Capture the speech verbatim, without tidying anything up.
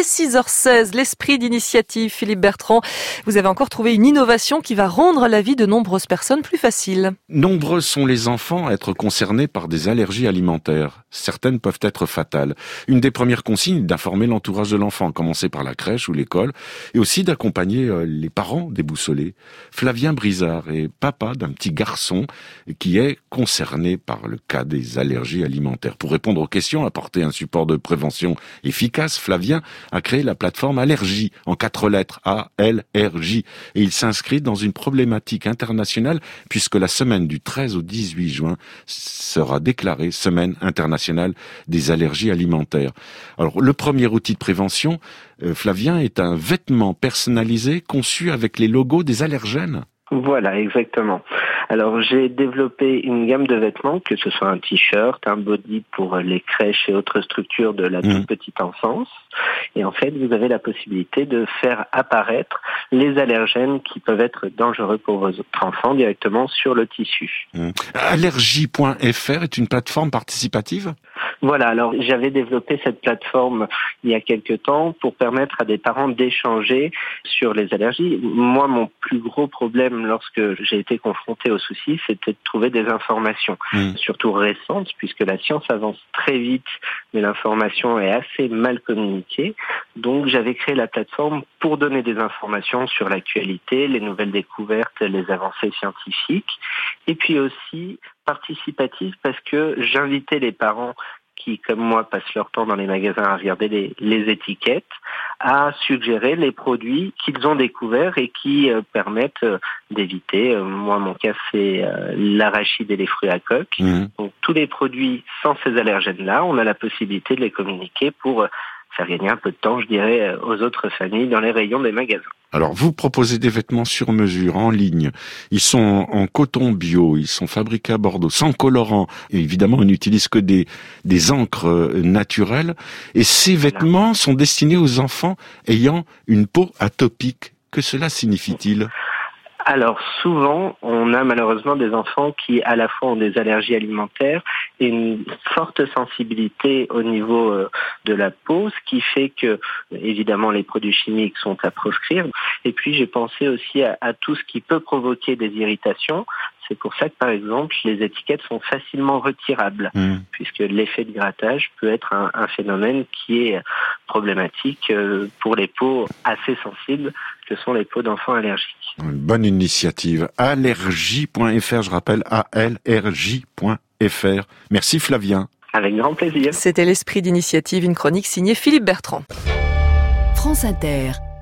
est six heures seize, l'esprit d'initiative. Philippe Bertrand, vous avez encore trouvé une innovation qui va rendre la vie de nombreuses personnes plus facile. Nombreux sont les enfants à être concernés par des allergies alimentaires. Certaines peuvent être fatales. Une des premières consignes est d'informer l'entourage de l'enfant, à commencer par la crèche ou l'école, et aussi d'accompagner les parents déboussolés. Flavien Brizard est papa d'un petit garçon qui est concerné par le cas des allergies alimentaires. Pour répondre aux questions, apporter un support de prévention efficace, Flavien a créé la plateforme Allergie, en quatre lettres, A L R J. Et il s'inscrit dans une problématique internationale, puisque la semaine du treize au dix-huit juin sera déclarée semaine internationale des allergies alimentaires. Alors, le premier outil de prévention, euh, Flavien, est un vêtement personnalisé conçu avec les logos des allergènes. Voilà, exactement. Alors, j'ai développé une gamme de vêtements, que ce soit un t-shirt, un body pour les crèches et autres structures de la mmh. toute petite enfance. Et en fait, vous avez la possibilité de faire apparaître les allergènes qui peuvent être dangereux pour votre enfant directement sur le tissu. Mmh. Allergie point F R est une plateforme participative ? Voilà, alors j'avais développé cette plateforme il y a quelque temps pour permettre à des parents d'échanger sur les allergies. Moi, mon plus gros problème lorsque j'ai été confronté au souci, c'était de trouver des informations, mmh. surtout récentes, puisque la science avance très vite, mais l'information est assez mal communiquée. Donc j'avais créé la plateforme pour donner des informations sur l'actualité, les nouvelles découvertes, les avancées scientifiques, et puis aussi participative parce que j'invitais les parents qui, comme moi, passent leur temps dans les magasins à regarder les, les étiquettes, à suggérer les produits qu'ils ont découverts et qui euh, permettent euh, d'éviter. Euh, moi, mon cas, c'est euh, l'arachide et les fruits à coque. Mmh. Donc, tous les produits sans ces allergènes-là, on a la possibilité de les communiquer pour euh, faire gagner un peu de temps, je dirais, aux autres familles dans les rayons des magasins. Alors, vous proposez des vêtements sur mesure, en ligne. Ils sont en coton bio, ils sont fabriqués à Bordeaux, sans colorant. Et évidemment, on n'utilise que des, des encres naturelles. Et ces vêtements sont destinés aux enfants ayant une peau atopique. Que cela signifie-t-il ? Alors souvent, on a malheureusement des enfants qui à la fois ont des allergies alimentaires et une forte sensibilité au niveau euh, de la peau, ce qui fait que évidemment les produits chimiques sont à proscrire. Et puis j'ai pensé aussi à, à tout ce qui peut provoquer des irritations. C'est pour ça que, par exemple, les étiquettes sont facilement retirables, mmh. puisque l'effet de grattage peut être un, un phénomène qui est problématique pour les peaux assez sensibles, que sont les peaux d'enfants allergiques. Une bonne initiative. Allergie point F R, je rappelle, A L R J point F R. Merci Flavien. Avec grand plaisir. C'était l'esprit d'initiative, une chronique signée Philippe Bertrand. France Inter.